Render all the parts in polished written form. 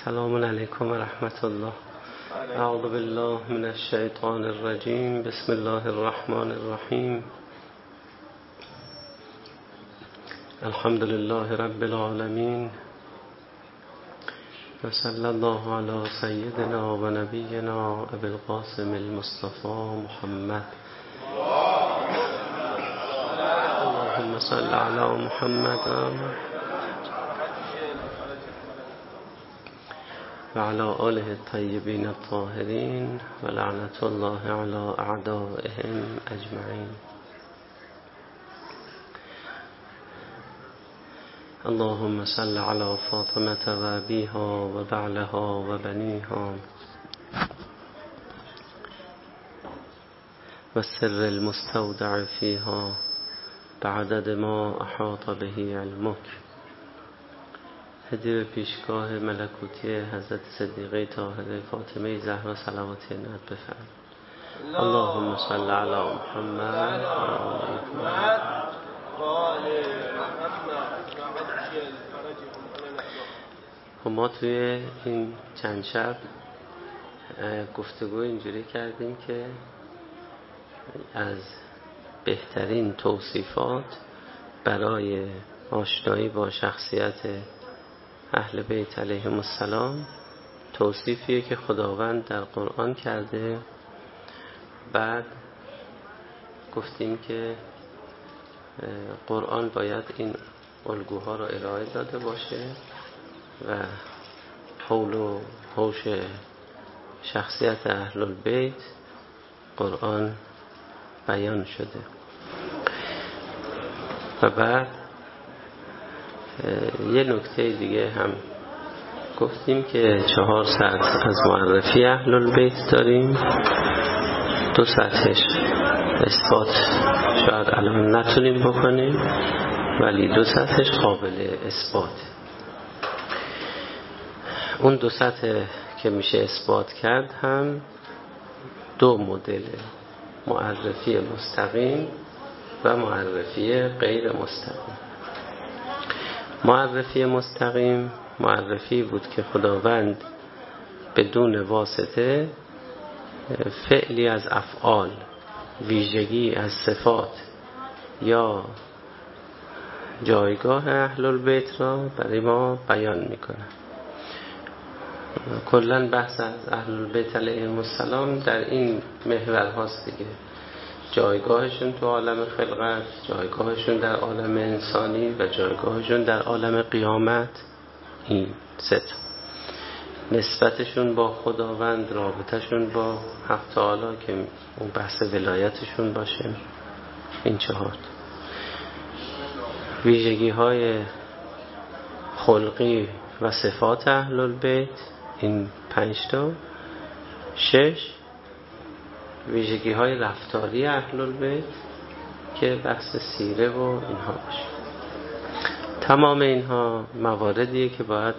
السلام علیکم و رحمت الله. اعوذ بالله من الشیطان الرجیم. بسم الله الرحمن الرحیم. الحمد لله رب العالمین و صلی الله علی سیدنا و نبینا ابی القاسم المصطفى محمد. اللهم صل علی محمد و علی آله الطیبین الطاهرین و لعنت الله علی اعدائهم اجمعین. اللهم صل علی فاطمة و ابیها و بعلها و بنیها و سر المستودع فیها بعدد ما احاط به علمک. هدیه به پیشگاه ملکوتی حضرت صدیقه طاهره فاطمه زهرا صلوات نعت بفرمایید. اللهم صل علی محمد و ما توی این چند شب گفتگو اینجوری کردیم که از بهترین توصیفات برای آشنایی با شخصیت اهل بیت علیهم السلام توصیفیه که خداوند در قرآن کرده. بعد گفتیم که قرآن باید این الگوها را ارائه داده باشه و حول و حوش شخصیت اهل البیت قرآن بیان شده. و بعد یه نکته دیگه هم گفتیم که 4 سطح از معرفی اهل البیت داریم. 2 سطحش اثبات شاید الان نتونیم بکنیم، ولی 2 سطحش قابل اثبات. اون 2 سطح که میشه اثبات کرد هم 2 مدل، معرفی مستقیم و معرفی غیر مستقیم. معرفی مستقیم معرفی بود که خداوند بدون واسطه فعلی از افعال، ویژگی از صفات یا جایگاه اهل البیت را برای ما بیان میکنه. کلن بحث از اهل البیت علیهم السلام در این محور هاست دیگه. جایگاهشون تو عالم خلقت، جایگاهشون در عالم انسانی و جایگاهشون در عالم قیامت. این 3 نسبتشون با خداوند، رابطهشون با حق تعالی که اون بحث ولایتشون باشه. این 4 ویژگی های خلقی و صفات اهل البیت. این 5 6 ویژگی های رفتاری اهل البیت که بحث سیره و اینها باشه. تمام اینها مواردیه که باید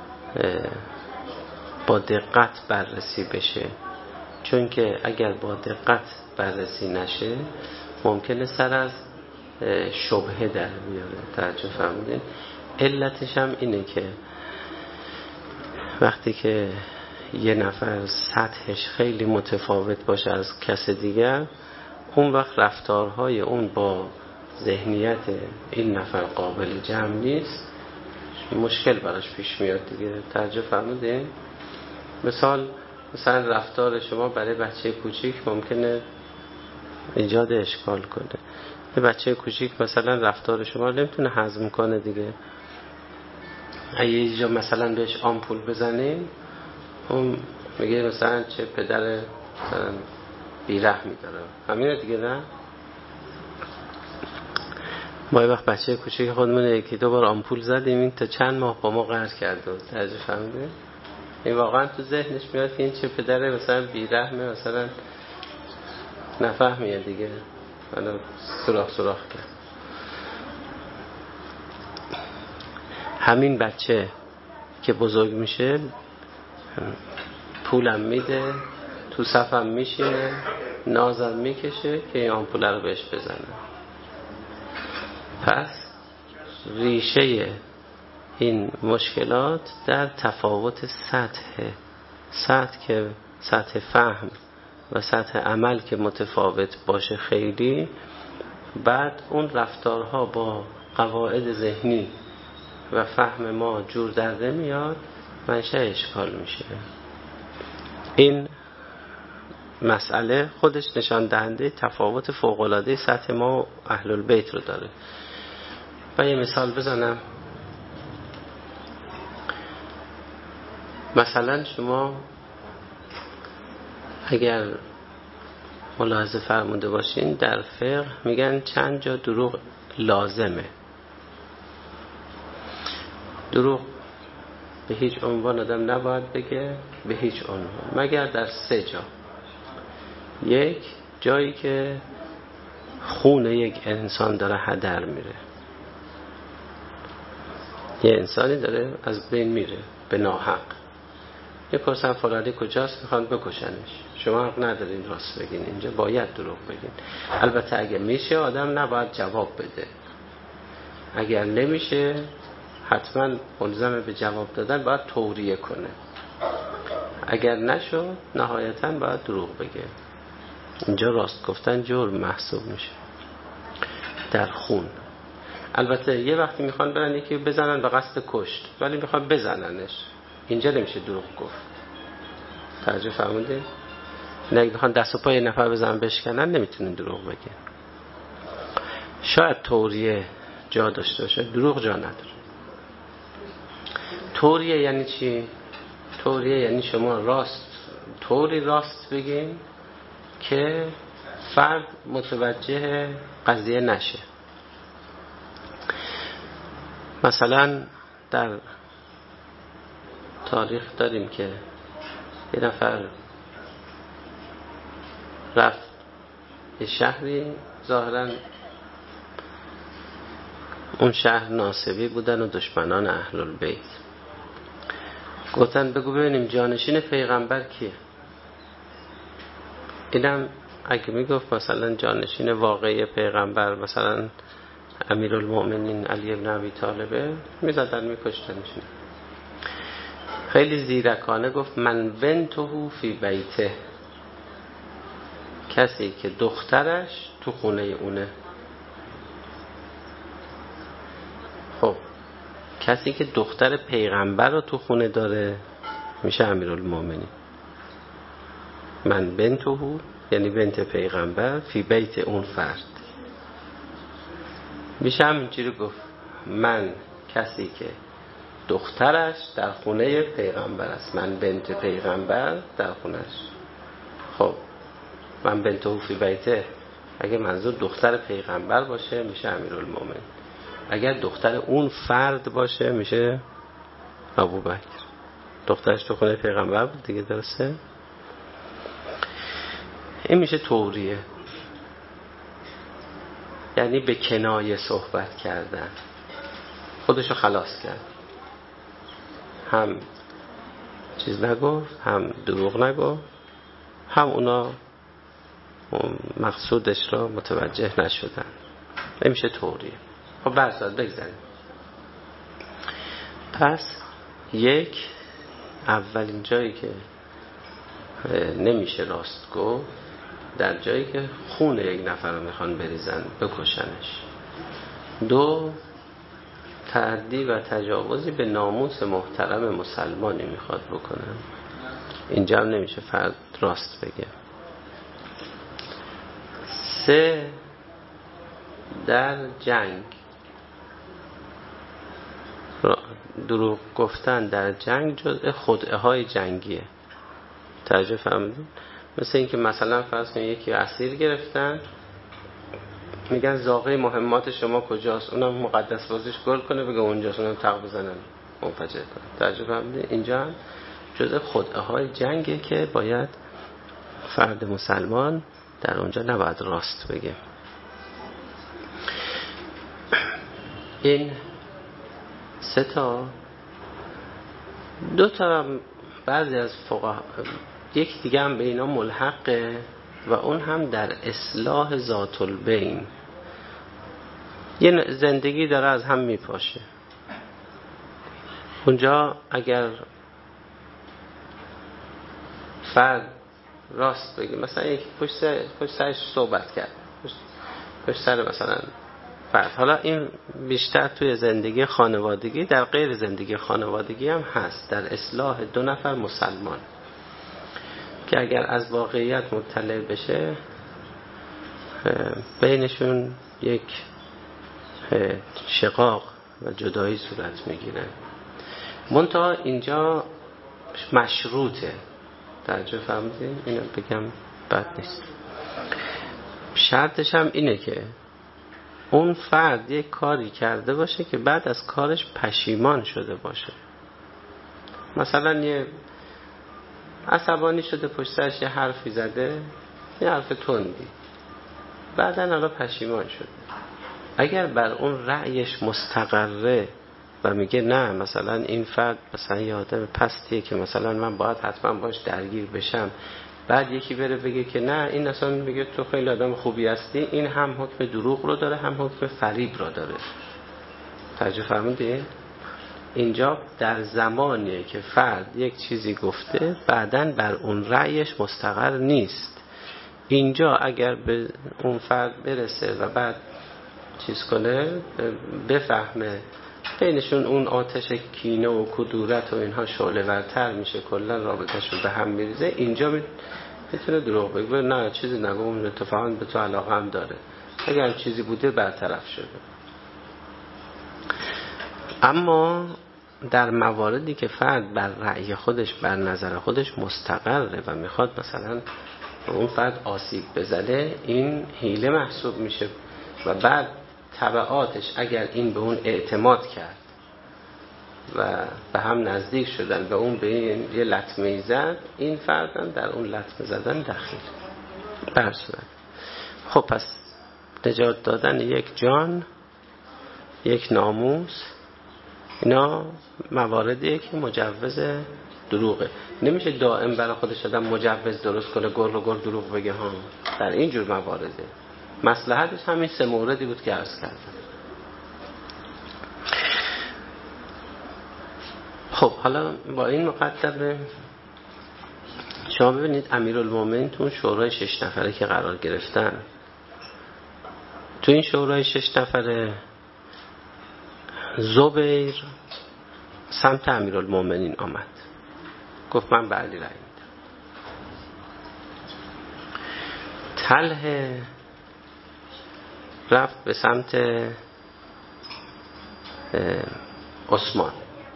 با دقت بررسی بشه، چون که اگر با دقت بررسی نشه ممکنه سر از شبهه در بیاره. توجه فرمودین؟ علتش هم اینه که وقتی که یه نفر سطحش خیلی متفاوت باشه از کس دیگر، اون وقت رفتارهای اون با ذهنیت این نفر قابل جمع نیست، مشکل براش پیش میاد دیگه. توجه فرمودین؟ مثلا رفتار شما برای بچه کوچیک ممکنه ایجاد اشکال کنه. یه بچه کوچیک مثلا رفتار شما نمیتونه هضم کنه دیگه. اگه یه جا مثلا بهش آمپول بزنیم، اون میگه مثلا چه پدر مثلا بیرحمی داره. همینه دیگه، نه؟ ما یه وقت بچه کوچیک خودمون 1-2 بار آمپول زدیم، این تا چند ماه با ما قهر کرده. توجه فهمیده؟ این واقعا تو ذهنش میاد که این چه پدر مثلا بیرحمه، مثلا نفهمیه دیگه. منو سراخ کرد. همین بچه که بزرگ میشه پولم میده، تو صفم میشینه، نازم میکشه که این آمپوله رو بهش بزنه. پس ریشه این مشکلات در تفاوت سطح فهم و سطح عمل که متفاوت باشه خیلی، بعد اون رفتارها با قواعد ذهنی و فهم ما جور در نمیاد، منشأ اشکال میشه. این مسئله خودش نشان دهنده تفاوت فوق‌العاده سطح ما و اهل البیت رو داره. و یه مثال بزنم. مثلا شما اگر ملاحظه فرموده باشین در فقه میگن چند جا دروغ لازمه. دروغ به هیچ عنوان آدم نباید بگه، به هیچ عنوان، مگر در 3 جا. یک، جایی که خون یک انسان داره هدر میره، یه انسانی داره از بین میره به ناحق، یه پرسن فلانی کجاست، میخوان بکشنش، شما حق ندارین راست بگین، اینجا باید دروغ بگین. البته اگه میشه آدم نباید جواب بده، اگر نمیشه حتما ملزم به جواب دادن باید توریه کنه، اگر نشد نهایتا باید دروغ بگه. اینجا راست گفتن جرم محسوب میشه در خون. البته یه وقتی میخوان برن یکی بزنن به قصد کشت، ولی میخوان بزننش، اینجا نمیشه دروغ گفت. توجه فرمودید؟ نه میخوان دست و پای نفر بزنن بشکنن، نمیتونن دروغ بگن. شاید توریه جا داشته باشه، دروغ جا نداره. توریه یعنی چی؟ توریه یعنی شما طوری راست بگین که فرد متوجه قضیه نشه. مثلا در تاریخ داریم که یه نفر رفت یه شهری، ظاهرا اون شهر ناصبی بودن و دشمنان اهل البیت. گفتن بگو ببینیم جانشین پیغمبر کیه. اینم اگه میگفت مثلا جانشین واقعی پیغمبر مثلا امیرالمؤمنین علی ابن ابی طالبه، میزدن میکشتنش. خیلی زیرکانه گفت من بنته فی بیته، کسی که دخترش تو خونه اونه. خب کسی که دختر پیغمبر رو تو خونه داره میشه امیرالمؤمنین. من بنته یعنی بنت پیغمبر، فی بیت اون فرد میشه همینجوری گفت من کسی که دخترش در خونه پیغمبر است، من بنت پیغمبر در خونهش. خب من بنته فی بیته، اگه منظور دختر پیغمبر باشه میشه امیرالمؤمنین، اگر دختر اون فرد باشه میشه ابوبکر. دخترش تو خونه پیغمبر بود دیگه، درسته؟ این میشه توریه، یعنی به کنایه صحبت کردن، خودشو خلاص کرد، هم چیز نگفت، هم دروغ نگفت، هم اونا مقصودش را متوجه نشدن. نمیشه توریه. خب برساد بگذاریم. پس اولین جایی که نمیشه راست گفت در جایی که خون یک نفر رو میخوان بریزن بکشنش. 2 تعدی و تجاوزی به ناموس محترم مسلمانی میخواد بکنن، اینجا هم نمیشه فرد راست بگه. 3 در جنگ، دروغ گفتن در جنگ جزء خدعه های جنگیه. توجه فرمودید؟ مثل این که مثلا فرض کنید یکی اسیر گرفتن، میگن زاغه مهمات شما کجاست، اونم مقدس بازیش گل کنه بگه اونجاست، اونم تق بزنن منفجر کنه. توجه فرمودید؟ اینجا هم جزء خدعه های جنگه که باید فرد مسلمان در اونجا نباید راست بگه. این 3 تا 2 تا بعضی از فقها، یک دیگه هم به اینا ملحقه و اون هم در اصلاح ذات البین. یه زندگی داره از هم میپاشه، اونجا اگر فرد راست بگه، مثلا یک پشت سرش صحبت کرد، پشت سر مثلا فرد، حالا این بیشتر توی زندگی خانوادگی، در غیر زندگی خانوادگی هم هست، در اصلاح دو نفر مسلمان که اگر از واقعیت مطلع بشه بینشون یک شقاق و جدایی صورت میگیره. منتها اینجا مشروطه، توجه فهمیدین؟ اینو بگم بد نیست. شرطش هم اینه که اون فرد یک کاری کرده باشه که بعد از کارش پشیمان شده باشه. مثلا یه عصبانی شده، پشت سرش یه حرفی زده، یه حرف تندی، بعداً حالا پشیمان شده. اگر بر اون رأیش مستقره و میگه نه مثلا این فرد مثلا یه آدم پستیه که مثلا من باید حتما باش درگیر بشم، بعد یکی بره بگه که نه این اصلا میگه تو خیلی آدم خوبی هستی، این هم حکم دروغ رو داره هم حکم فریب رو داره. توجه فرمودید؟ اینجا در زمانیه که فرد یک چیزی گفته بعداً بر اون رأیش مستقر نیست. اینجا اگر به اون فرد برسه و بعد چیز کنه، بفهمه بینشون اون آتش کینه و کدورت و اینها شعله ورتر میشه، کلا رابطه‌شون به هم میریزه، اینجا میتونه دروغ بگه، نه چیزی نگو، اون اتفاقا به تو علاقه هم داره، اگر چیزی بوده برطرف شده. اما در مواردی که فرد بر رأی خودش، بر نظر خودش مستقره و میخواد مثلا اون فرد آسیب بزنه، این حیله محسوب میشه و بعد تبعاتش اگر این به اون اعتماد کرد و به هم نزدیک شدن، به اون به این یه لطمه زد، این فردن در اون لطمه زدن دخیل برسوند. خب پس نجات دادن یک جان، یک ناموس، اینا مواردیه که مجوز دروغه. نمیشه دائم برای خودش آدم مجوز درست کنه گر و گر دروغ بگه ها. در این جور موارده مصلحتش همین 3 موردی بود که عرض کردم. خب حالا با این مقدمه شما ببینید امیرالمومنین تو شورای 6 نفره که قرار گرفتن، تو این شورای 6 نفره زبیر سمت امیرالمومنین آمد، گفت من به علی رأی میدم. طلحه رفت به سمت عثمان.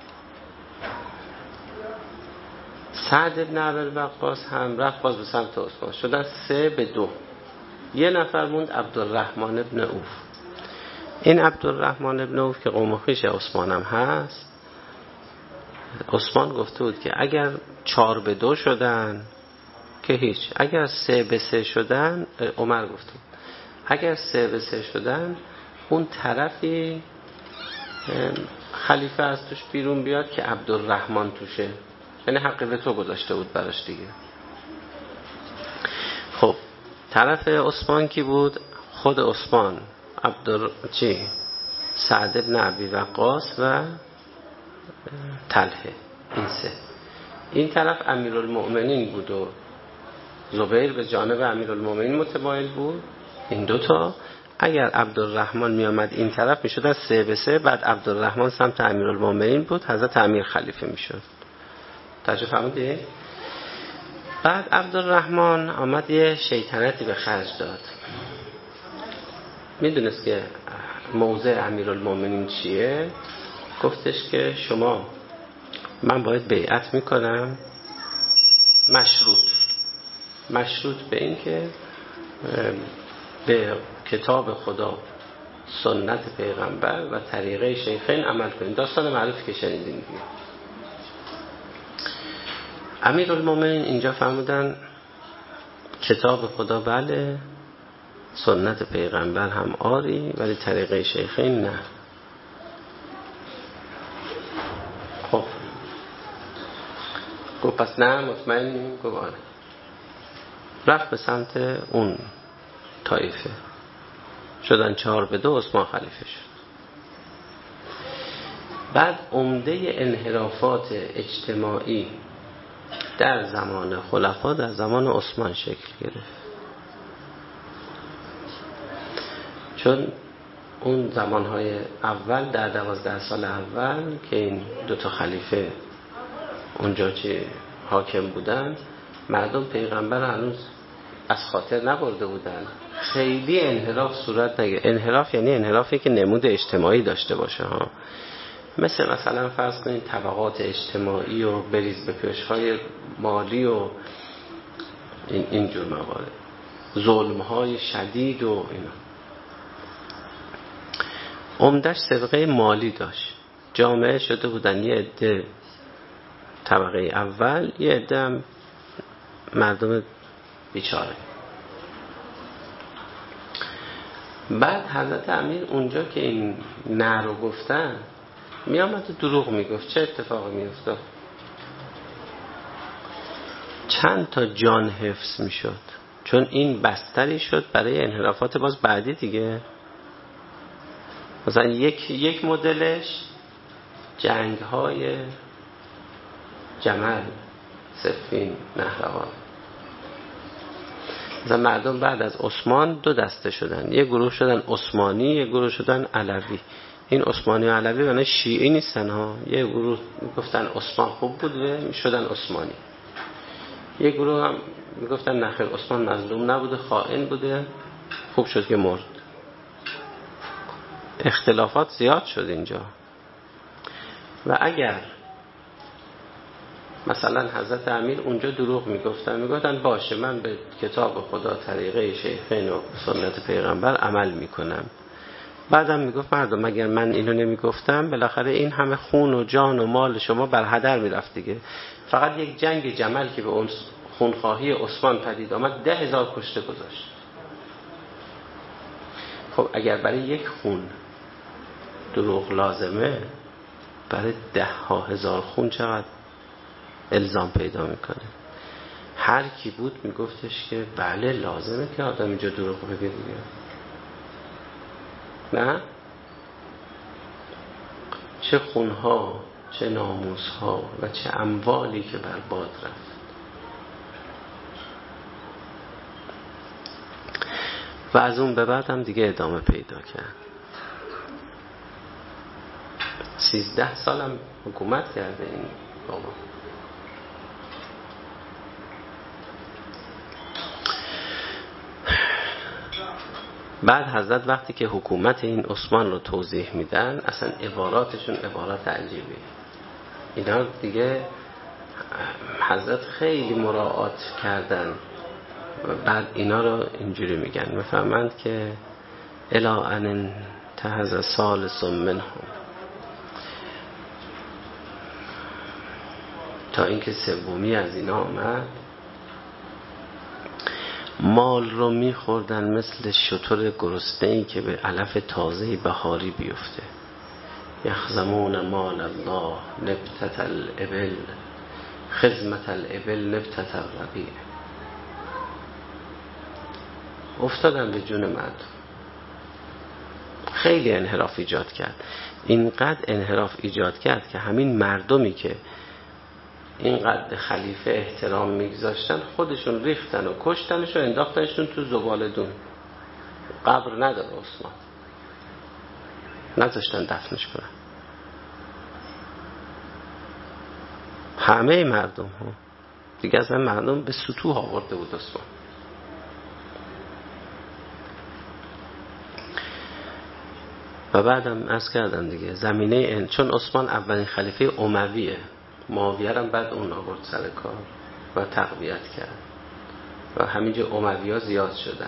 سعد بن ابوالوقاص هم رفت باز به سمت عثمان. شدن 3-2. یه نفر موند، عبدالرحمن بن عوف. این عبدالرحمن بن عوف که قوم خویش عثمان هم هست، عثمان گفته بود که اگر 4-2 شدن که هیچ، اگر 3-3 شدن، عمر گفته بود اگر 3-3 شدن اون طرفی خلیفه از توش بیرون بیاد که عبدالرحمن توشه، یعنی حق وتو گذاشته بود براش دیگه. خب طرف عثمان کی بود؟ خود عثمان، سعد بن ابی وقاص و طلحه، این 3. این طرف امیرالمؤمنین بود و زبیر به جانب امیرالمؤمنین متمایل بود. این 2 تا اگر عبدالرحمن می آمد این طرف می شد از 3-3، بعد عبدالرحمن سمت امیرالمؤمنین بود، حضرت امیر خلیفه می شد. توجه فرمودید؟ بعد عبدالرحمن آمد یه شیطنتی به خرج داد، میدونست که موضع امیرالمؤمنین چیه. گفتش که من باید بیعت میکنم مشروط به این که به کتاب خدا، سنت پیغمبر و طریقه شیخین عمل کنیم. داستان معروفی که شنیدین دیگه. امیرالمومنین اینجا فرمودن کتاب خدا بله، سنت پیغمبر هم آری، ولی طریقه شیخین نه. خب گفت پس نه مطمئنی؟ گفت آره. رفت به سمت اون طایفه، شدن 4-2، عثمان خلیفه شد. بعد عمده انحرافات اجتماعی در زمان خلفا در زمان عثمان شکل گرفت، چون اون زمانهای اول در 12 سال اول که این دوتا خلیفه اونجا که حاکم بودن، مردم پیغمبر هنوز از خاطر نبرده بودن، خیلی انحراف صورت نگرفت. انحراف یعنی انحرافی که نمود اجتماعی داشته باشه ها، مثلا فرض کنید طبقات اجتماعی و بریز به پیش‌های مالی و اینجور موارد، ظلم‌های شدید و اینا. عمدش سابقه مالی داشت. جامعه شده بودن یه عده طبقه اول، یه عده هم مردم بیچاره. بعد حضرت امیر اونجا که این نه رو گفتن، می آمد و دروغ می گفت. چه اتفاقی می افتاد؟ چند تا جان حفظ می شد، چون این بستری شد برای انحرافات باز بعدی دیگه. مثلا یک مدلش جنگ های جمل، صفین، نهروان. مثلا مردم بعد از عثمان دو دسته شدن، یه گروه شدن عثمانی، یه گروه شدن علوی. این عثمانی و علوی یعنی شیعی نیستن ها، یه گروه میگفتن عثمان خوب بود و شدن عثمانی، یه گروه هم میگفتن نخیر عثمان مظلوم نبوده، خائن بوده، خوب شد که مرد. اختلافات زیاد شد اینجا. و اگر مثلا حضرت امیر اونجا دروغ میگفتن باشه من به کتاب خدا، طریقه شیخین و سنت پیغمبر عمل میکنم، بعدم میگفت مردم اگر من اینو نمیگفتم بالاخره این همه خون و جان و مال شما بر هدر میرفت دیگه. فقط یک جنگ جمل که به اون خونخواهی عثمان پدید آمد 10,000 کشته گذاشت. خب اگر برای یک خون دروغ لازمه، برای 10,000 خون چقدر الزام پیدا میکنه؟ هر کی بود میگفتش که بله لازمه که آدم اینجا دروغ بگه دیگه. نه؟ چه خونها، چه ناموسها و چه اموالی که بر باد رفت. و از اون به بعد هم دیگه ادامه پیدا کرد. 13 سال هم حکومت کرده این بابا. بعد حضرت وقتی که حکومت این عثمان رو توضیح میدن، اصلا عباراتشون عبارات عجیبی. اینا دیگه حضرت خیلی مراعات کردن و بعد اینا رو اینجوری میگن، میفهمند که الا ان تهز ثالث منهم، تا اینکه سومی از اینا آمد مال رو میخوردن مثل شتر گرسنه‌ای که به علف تازه بهاری بیفته. یخزمون مال الله نبتة الابل خزمة الابل نبتة الربیع. افتادن به جون مردم. خیلی انحراف ایجاد کرد. اینقدر انحراف ایجاد کرد که همین مردمی که اینقدر خلیفه احترام میگذاشتن خودشون ریختن و کشتنش و انداختنشون تو زباله‌دون. قبر نداره عثمان، نذاشتن دفنش کنن. همه مردم ها دیگه، اصلا مردم به سطوح آورده بود عثمان. و بعدم عرض کردم دیگه زمینه چون عثمان اولین خلیفه امویه، معاویه هم بعد اون آورد سر کار و تقویت کرد و همینجا اموی‌ها زیاد شدن.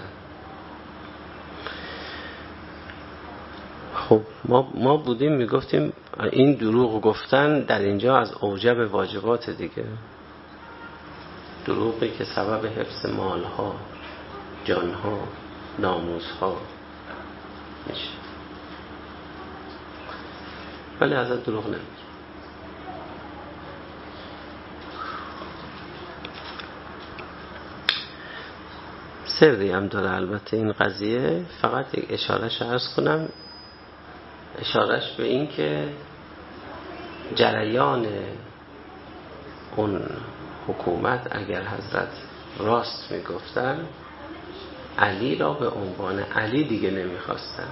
خب ما بودیم میگفتیم این دروغ گفتن در اینجا از اوجب واجبات دیگه، دروغی که سبب حفظ مالها، جانها، ناموسها میشه. ولی ازت دروغ نمیگه. سری هم داره البته این قضیه. فقط یک اشارهش عرض کنم، اشارهش به این که جریان اون حکومت اگر حضرت راست میگفتن، علی را به عنوان علی دیگه نمیخواستن،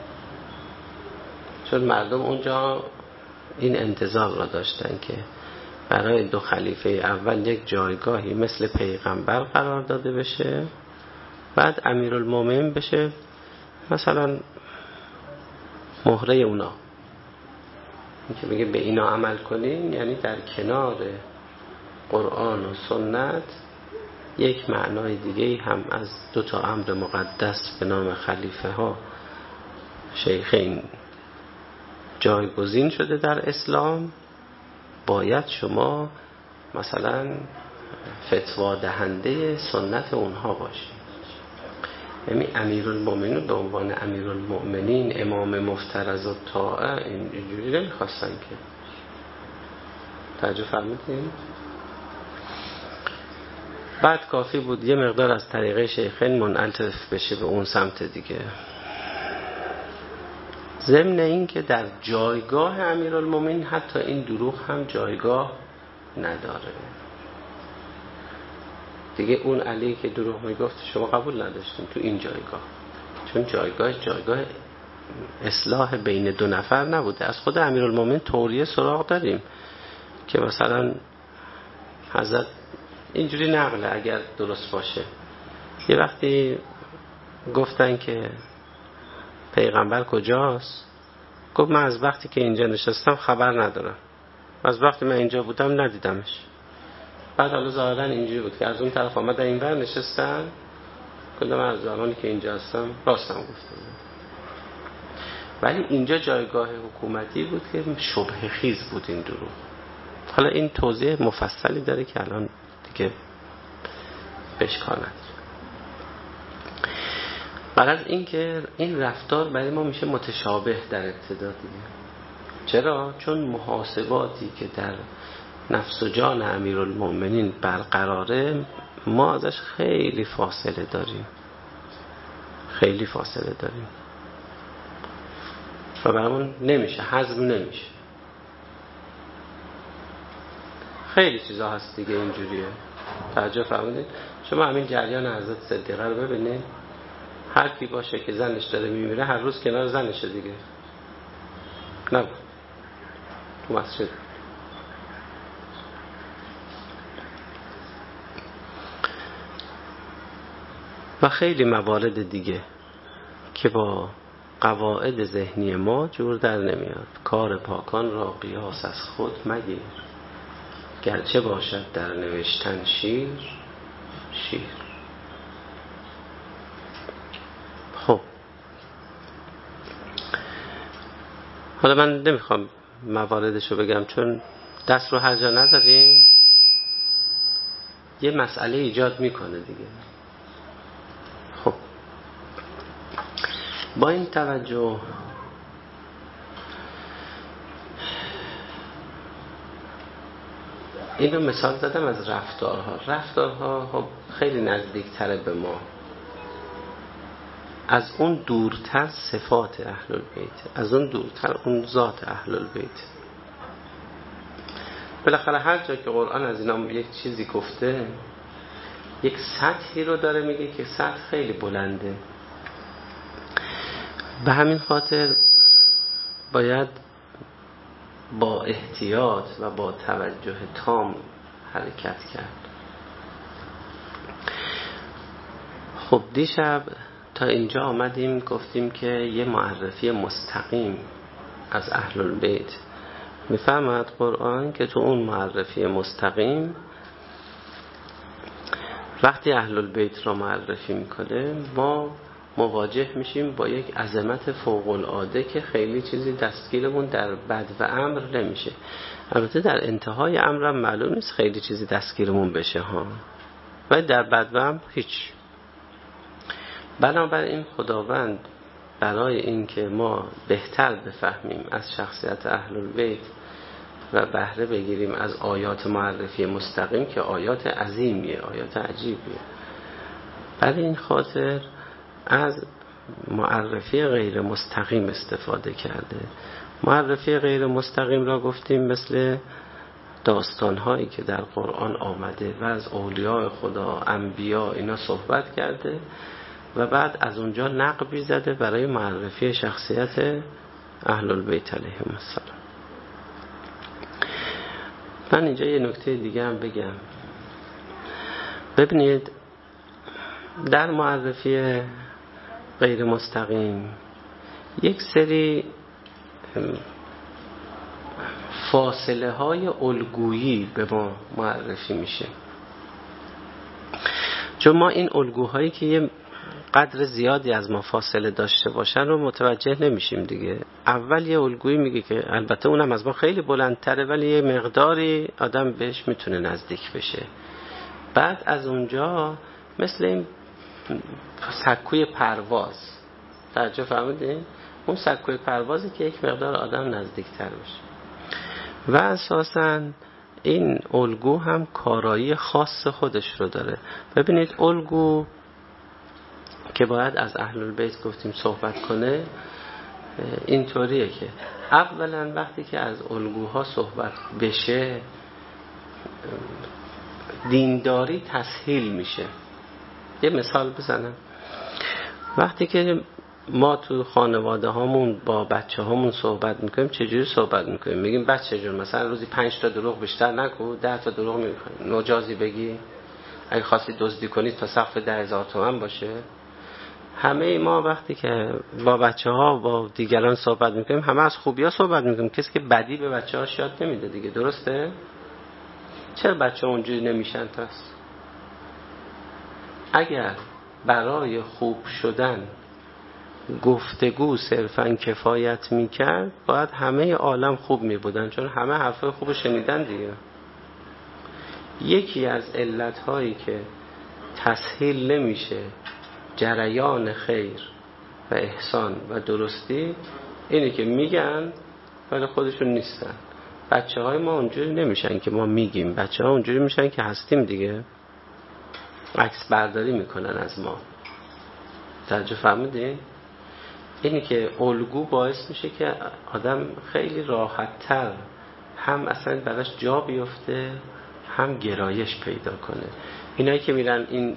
چون مردم اونجا این انتظار را داشتن که برای دو خلیفه اول یک جایگاهی مثل پیغمبر قرار داده بشه، بعد امیرالمومنین بشه مثلا مهره اونا. این که میگه به اینا عمل کنین، یعنی در کنار قرآن و سنت یک معنای دیگه هم از دو تا امر مقدس به نام خلیفه ها شیخین جایگزین شده در اسلام. باید شما مثلا فتوا دهنده سنت اونها باشید. یعنی امیرالمومنین به عنوان امیرالمومنین، امام مفترض الطاعه، اینجوری نمیخواستن که. توجه فرمودین؟ بعد کافی بود یه مقدار از طریقه شیخین منعطف بشه به اون سمت دیگه. ضمن این که در جایگاه امیرالمومنین حتی این دروغ هم جایگاه نداره دیگه. اون علی که دروغ میگفت شما قبول نداشتین تو این جایگاه، چون جایگاه اصلاح بین دو نفر نبوده. از خود امیرالمومنین توریه سراغ داریم که مثلا حضرت اینجوری نقله اگر درست باشه، یه وقتی گفتن که پیغمبر کجاست، گفت من از وقتی که اینجا نشستم خبر ندارم، از وقتی من اینجا بودم ندیدمش. بعد حالا ظاهرا اینجوری بود که از اون طرف آمدن این ور نشستن، گفتم من از زمانی که اینجا هستم راستم گفتم. ولی اینجا جایگاه حکومتی بود که شبه خیز بود این دروغ. حالا این توضیح مفصلی داره که الان دیگه بهش کار نداره. بعد از این که این رفتار برای ما میشه متشابه در ابتدا دیگه. چرا؟ چون محاسباتی که در نفس و جان امیرالمومنین برقراره ما ازش خیلی فاصله داریم، خیلی فاصله داریم و برامون نمیشه، هضم نمیشه. خیلی چیزا هست دیگه اینجوریه. توجه فرمودید؟ شما همین جریان حضرت صدیقه رو ببینید، هر کی باشه که زنش داره میمیره هر روز کنار زنشه دیگه. نبود تو مسجد. و خیلی موارد دیگه که با قواعد ذهنی ما جور در نمیاد. کار پاکان را قیاس از خود مگیر، گرچه باشد در نوشتن شیر. خب حالا من نمیخوام مواردشو بگم چون دست رو هر جا نذاریم یه مسئله ایجاد میکنه دیگه. خب با این توجه اینو مثال زدم از رفتارها خب خیلی نزدیکتره به ما، از اون دورتر صفات اهل البیت، از اون دورتر اون ذات اهل البیت. بالاخره هر جا که قرآن از اینا یک چیزی گفته یک سطحی رو داره میگه که سطح خیلی بلنده. به همین خاطر باید با احتیاط و با توجه تام حرکت کرد. خب دیشب تا اینجا آمدیم گفتیم که یه معرفی مستقیم از اهل البیت میفرماد قرآن که تو اون معرفی مستقیم وقتی اهل البیت را معرفی میکنه ما مواجه میشیم با یک عظمت فوق العاده که خیلی چیزی دستگیرمون در بد و امر نمیشه. البته در انتهای امرم معلوم نیست خیلی چیزی دستگیرمون بشه ها، ولی در بد و امر هیچ. بنابراین خداوند برای این که ما بهتر بفهمیم از شخصیت اهل البیت و بهره بگیریم از آیات معرفی مستقیم که آیات عظیمیه، آیات عجیبیه، برای این خاطر از معرفی غیر مستقیم استفاده کرده. معرفی غیر مستقیم را گفتیم مثل داستان‌هایی که در قرآن آمده و از اولیاء خدا، انبیا اینا صحبت کرده و بعد از اونجا نقبی زده برای معرفی شخصیت اهل البیت علیهم السلام. من اینجا یه نکته دیگه هم بگم. ببینید در معرفی غیر مستقیم یک سری فاصله های الگویی به ما معرفی میشه، چون ما این الگوهایی که یه قدر زیادی از ما فاصله داشته باشن رو متوجه نمیشیم دیگه. اول یه الگویی میگه که البته اونم از ما خیلی بلندتره ولی یه مقداری آدم بهش میتونه نزدیک بشه. بعد از اونجا مثل این سکوی پرواز، توجه فهمیدین؟ اون سکوی پروازی که یک مقدار آدم نزدیکتر بشه و اساساً این الگو هم کارایی خاص خودش رو داره. ببینید الگو که باید از اهل البیت گفتیم صحبت کنه اینطوریه که اولا وقتی که از الگوها صحبت بشه دینداری تسهیل میشه. یه مثال بزنم. وقتی که ما تو خانواده هامون با بچه هامون صحبت میکنیم چجوری صحبت میکنیم؟ میگیم بچه جون مثلا روزی 5 تا دروغ بیشتر نگو، 10 تا دروغ میکنیم، مجازی بگی، اگه خواستی دزدی کنی تا سقف 10,000 تومان باشه. همه ما وقتی که با بچه ها با دیگران صحبت میکنیم همه از خوبی ها صحبت میکنیم، کسی که بدی به بچه هاش یاد نمیده دیگه، درسته؟ چرا بچه ها اونجوری نمیشن پس؟ اگر برای خوب شدن گفتگو صرفاً کفایت میکرد باید همه عالم خوب میبودن، چون همه حرفای خوب شنیدن دیگه. یکی از علتهایی که تسهیل نمیشه جریان خیر و احسان و درستی اینه که میگن ولی خودشون نیستن. بچه های ما اونجوری نمیشن که ما میگیم، بچه ها اونجوری میشن که هستیم دیگه، عکس برداری میکنن از ما. توجه فهمیدین؟ اینی که الگو باعث میشه که آدم خیلی راحت‌تر هم اصلا براش جا بیفته هم گرایش پیدا کنه. اینایی که میرن این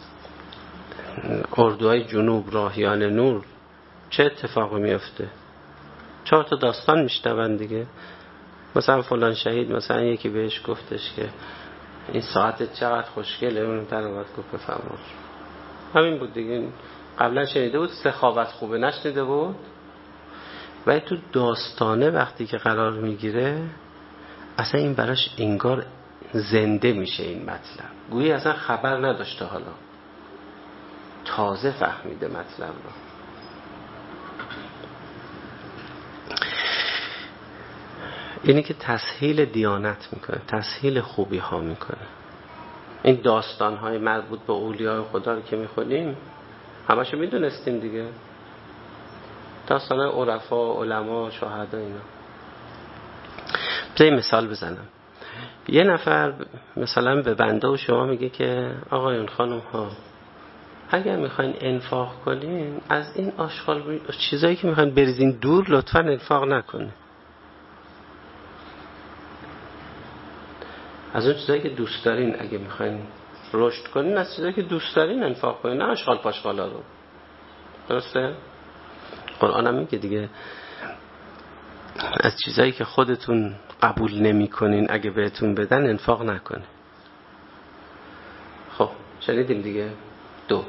اردوهای جنوب راهیان نور چه اتفاقی میفته؟ 4 تا داستان میشنون دیگه. مثلا فلان شهید مثلا یکی بهش گفتش که این ساعت چقدر خوشگله، اون طرف گفت بفرمایید. همین بود دیگه. قبلا شنیده بود سخاوت خوبه، نشنیده بود. ولی تو داستانه وقتی که قرار میگیره اصلا این براش انگار زنده میشه این مطلب، گویی اصلا خبر نداشته، حالا تازه فهمیده مطلب رو. اینی که تسهیل دیانت میکنه، تسهیل خوبی ها میکنه. این داستان های مربوط به اولیاء خدا رو که میخونیم همشو میدونستیم دیگه، داستان های عرفا، علما، شهدا اینا. بذاری مثال بزنم. یه نفر مثلا به بنده و شما میگه که آقایون خانم ها اگر میخواین انفاق کنین از این آشغال چیزایی که میخواین بریزین دور لطفا انفاق نکنین. از اون چیزایی که دوست دارین اگه میخواین رشد کنین از چیزایی که دوست دارین انفاق کنین، نه آشغال پاشغالا رو. درسته؟ قرآن هم میگه دیگه از چیزایی که خودتون قبول نمی کنین اگه بهتون بدن انفاق نکنین. خب شنیدیم دیگه. 2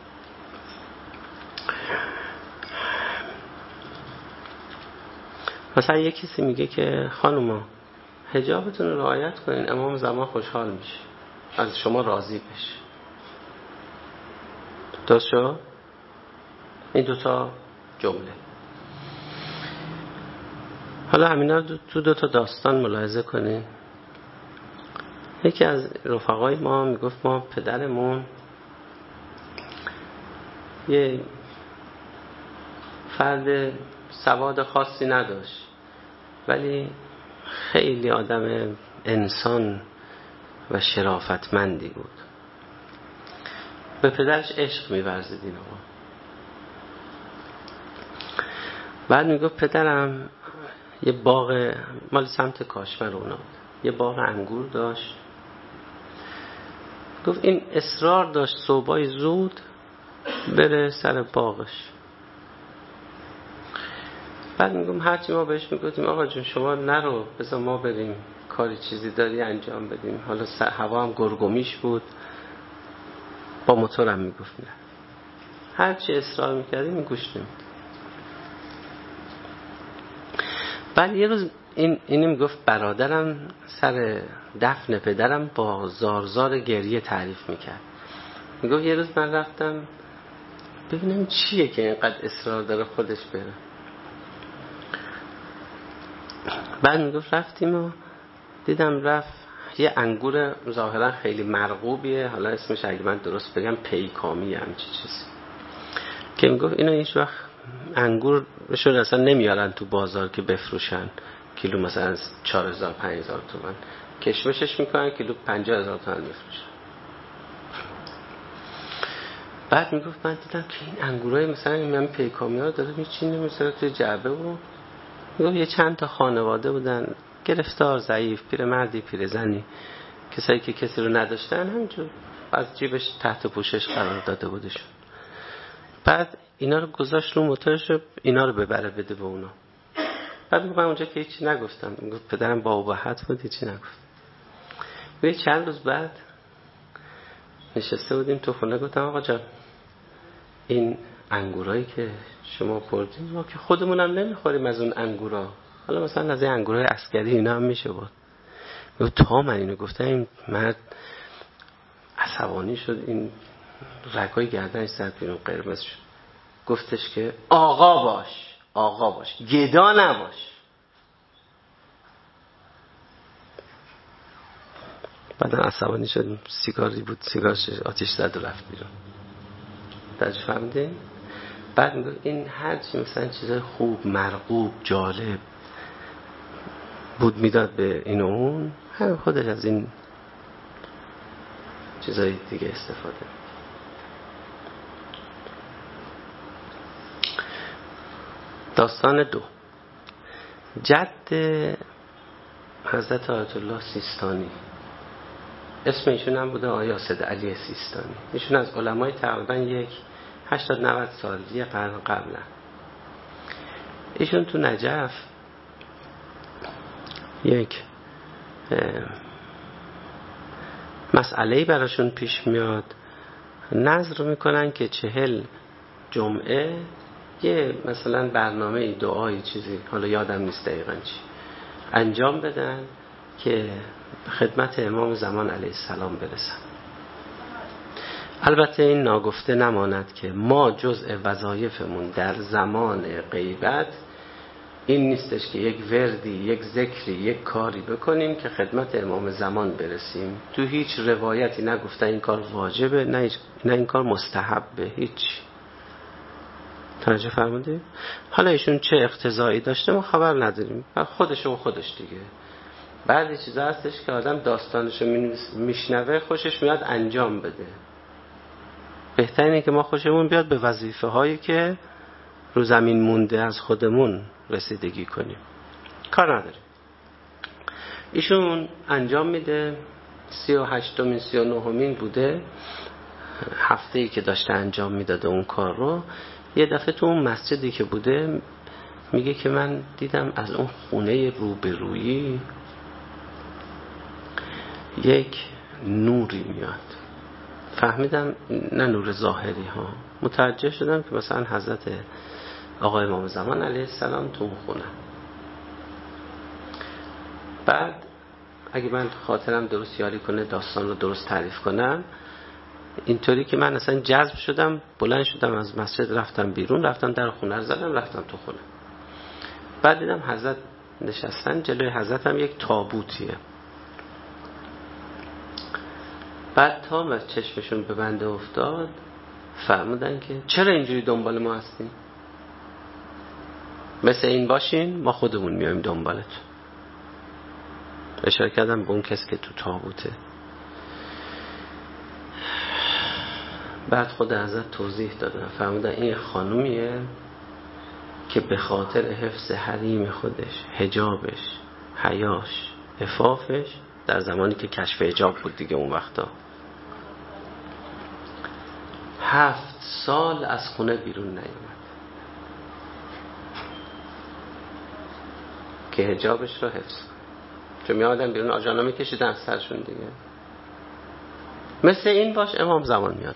مثلا یک کسی میگه که خانوما حجابتون رو رعایت کنین، امام زمان خوشحال میشه، از شما راضی بشه. درست شد؟ این 2 تا جمله. حالا همینا تو 2 تا داستان ملاحظه کنین. یکی از رفقای ما میگفت ما پدرمون یه فرد سواد خاصی نداشت ولی خیلی آدم انسان و شرافتمندی بود. به پدرش عشق می‌ورزید این آقا. بعد میگفت پدرم یه باغ مال سمت کاشمر اونا بود، یه باغ انگور داشت. گفت این اصرار داشت صبحای زود بره سر باغش. بعد میگم هرچی ما بهش میگفتیم آقا جون شما نرو، بذار ما بریم کاری چیزی داری انجام بدیم. حالا هوا هم گرگومیش بود، با موتورم میگفت نه. هرچی اصرار میکردیم این گوش نمید. بعد یه روز اینی میگفت برادرم سر دفن پدرم با زارزار گریه تعریف میکرد. میگفت یه روز من رفتم ببینم چیه که اینقدر اصرار داره خودش بره. بعد میگفت رفتیم و دیدم رفت یه انگور ظاهرا خیلی مرغوبیه، حالا اسمش اگه من درست بگم پیکامی همچی چیزی، که میگفت اینو هیچ وقت انگورشون اصلا نمیارن تو بازار که بفروشن، کیلو مثلا 4000 5000 تومان کشمشش میکنن، کیلو 50000 تومان میفروشن. بعد میگفت من دیدم که این انگورای مثلا این پیکامی ها داره میچینه مثلا توی جعبه و میگفت یه چند تا خانواده بودن گرفتار، ضعیف، پیرمردی پیرزنی، کسایی که کسی رو نداشتن همینجور از جیبش تحت پوشش قرار داده بودشون. بعد اینا رو گذاشت رو موتورش رو اینا رو ببره بده به اونا. بعد من اونجا که هیچی نگفتم، میگفت پدرم با اباحت بود هیچی نگفت. یه چند روز بعد نشسته بودیم تو خونه، گفتم آقا جان این انگورایی که شما خوردین ما که خودمونم نمیخوریم از اون انگورا، حالا مثلا از این انگورای عسکری اینا هم میشه بود. میگفت تا من اینو گفتم این مرد عصبانی شد، این رگای گردنش زد بیرون قرمز شد. گفتش که آقا باش گدا نباش. بعد عصبانی شد، سیگاری بود سیگارش آتیش زد و رفت بیرون. درش فهمیدین؟ بعد میگه این هرچی مثلا چیزای خوب مرغوب جالب بود میداد به این و اون، هم خودش از این چیزای دیگه استفاده. داستان 2. جد حضرت آیت الله سیستانی، اسم ایشون هم بوده آیا سید علی سیستانی. ایشون از علمای تقریبا 80-90 سال یه قرن قبلا. ایشون تو نجف یک مسئله‌ای براشون پیش میاد، نظر میکنن که 40 جمعه یه مثلا برنامه دعایی چیزی، حالا یادم نیست دقیقاً چی، انجام بدن که خدمت امام زمان علیه السلام برسن. البته این ناگفته نماند که ما جزء وظایفمون در زمان غیبت این نیستش که یک وردی، یک ذکری، یک کاری بکنیم که خدمت امام زمان برسیم. تو هیچ روایتی نگفته این کار واجبه، نه این کار مستحبه، هیچ. توجه فرمودید؟ حالا ایشون چه اقتضایی داشته ما خبر نداریم، خودش دیگه. بعضی چیزا هستش که آدم داستانشو میشنوه خوشش میاد انجام بده. بهتر اینه که ما خوشمون بیاد به وظیفه هایی که رو زمین مونده از خودمون رسیدگی کنیم، کار نداریم. ایشون انجام میده. 38مین 39مین بوده هفته‌ای که داشته انجام میداده اون کار رو. یه دفعه تو اون مسجدی که بوده میگه که من دیدم از اون خونه روبرویی یک نوری میاد. فهمیدم نه نور ظاهری ها، متوجه شدم که مثلا حضرت آقا امام زمان علیه السلام تو اون خونه. بعد اگه من خاطرم درست یاری کنه داستان رو درست تعریف کنم، اینطوری که من اصلا جذب شدم، بلند شدم از مسجد رفتم بیرون، رفتم در خونه رو زدم رفتم تو خونه. بعد دیدم حضرت نشستن، جلوی حضرت هم یک تابوتیه. بعد تا از چشمشون به بنده افتاد فرمودن که چرا اینجوری دنبال ما هستین؟ مثل این باشین ما خودمون میایم دنبالت. اشاره کردم به اون کسی که تو تابوته. بعد خود حضرت توضیح دادن، فرمودن این خانومیه که به خاطر حفظ حریم خودش، حجابش، حیاش، عفافش، در زمانی که کشف حجاب بود دیگه اون وقتا، 7 سال از خونه بیرون نیومد که حجابش رو حفظ کنه. چون می آمدن بیرون آجانا می کشیدن از سرشون دیگه. مثل این باش امام زمان میاد.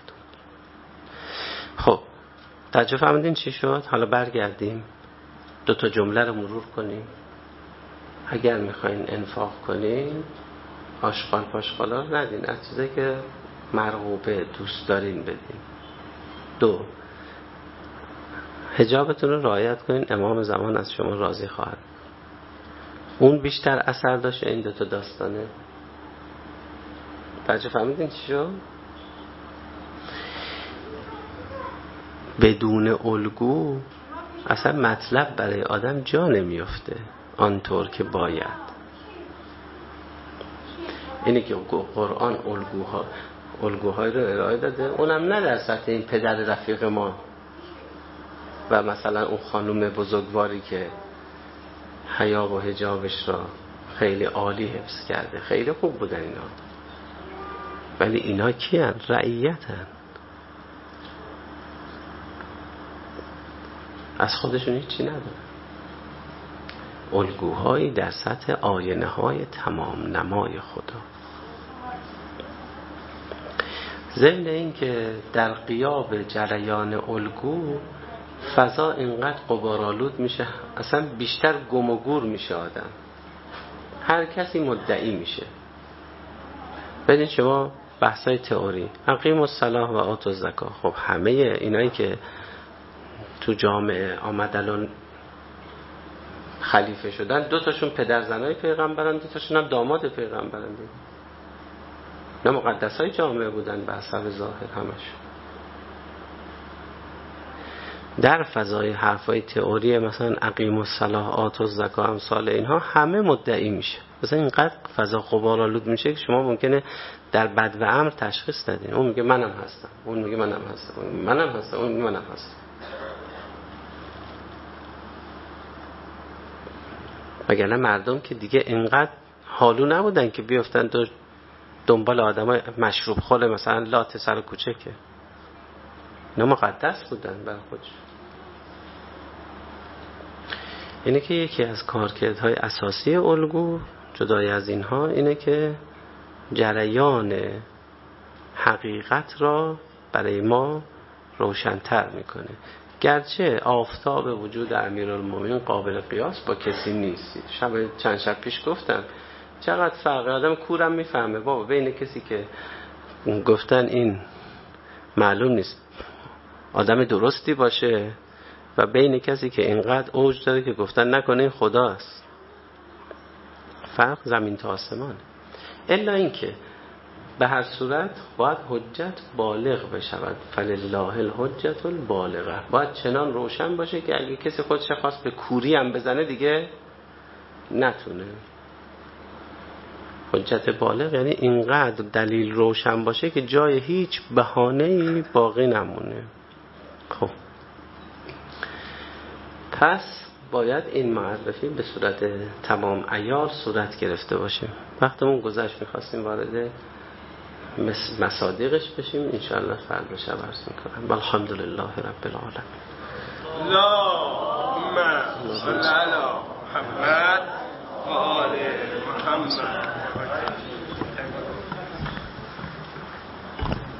خب توجه فهمیدین چی شد؟ حالا برگردیم 2 تا جمله رو مرور کنیم. اگر میخواین انفاق کنین آشغال پاشغالا رو ندین، از چیزایی که مرغوبه دوست دارین بدین. 2 حجابتون رو رعایت کنین، امام زمان از شما راضی خواهد. اون بیشتر اثر داشت این 2 تا داستانه. بچه فهمیدین چی شد؟ بدون الگو اصلا مطلب برای آدم جا نمیفته آنطور که باید. اینه که قرآن الگوهای رو ارائه داده، اونم نه در سطح این پدر رفیق ما و مثلا اون خانم بزرگواری که حیا و حجابش را خیلی عالی حفظ کرده، خیلی خوب بودن اینا، ولی اینا کی هن؟ رعیت هن. از خودشون هیچی ندارن. الگوهایی در سطح آینه های تمام نمای خدا. ضمن این که در غیاب جریان الگو فضا اینقدر غبارآلود میشه، اصلا بیشتر گم و گور میشه آدم، هر کسی مدعی میشه. ببین شما بحثای تئوری، اقیموا الصلاة و آتوا الزکات، خب همه اینایی که تو جامعه آمدن خلیفه شدن 2 تاشون پدر زنای پیغمبرن، 2 تاشون هم داماد پیغمبرن. نه مقدسای جامعه بودن به حسب ظاهر همشون. در فضای حرفای تئوری مثلا اقیموا الصلاة آتوا الزکات امثال اینها همه مدعی میشه. مثلا اینقدر فضا غبارآلود میشه که شما ممکنه در بد و امر تشخیص ندین. اون میگه منم هستم، اون میگه منم هستم، اون منم هستم، اون منم هستم. وگرنه مردم که دیگه اینقدر حالو نبودن که بیافتن دنبال آدمای مشروب خور مثلا لات سر کوچه، که اینا مقدس بودن برای خودشون. اینه که یکی از کارکردهای اساسی الگو جدای از اینها اینه که جریان حقیقت را برای ما روشن‌تر میکنه. گرچه آفتاب وجود امیرالمومنین قابل قیاس با کسی نیست. چند شب پیش گفتم چقدر فرق آدم کورم میفهمه بابا بین کسی که گفتن این معلوم نیست آدم درستی باشه و بین کسی که اینقدر اوج داره که گفتن نکنه این خداست. فرق زمین تا آسمانه. الا اینکه به هر صورت باید حجت بالغ بشود، فلله الحجت البالغه. باید چنان روشن باشه که اگه کسی خودش خواست به کوری هم بزنه دیگه نتونه. حجت بالغ یعنی اینقدر دلیل روشن باشه که جای هیچ بهانه‌ای باقی نمونه. خب پس باید این معرفی به صورت تمام عیار صورت گرفته باشه. وقتمون گذشت، می‌خواستیم وارد مصادیقش بشیم، انشاءالله فردا شب عرض میکنم. الحمدلله رب العالمین. اللهم صل علی محمد و آل محمد.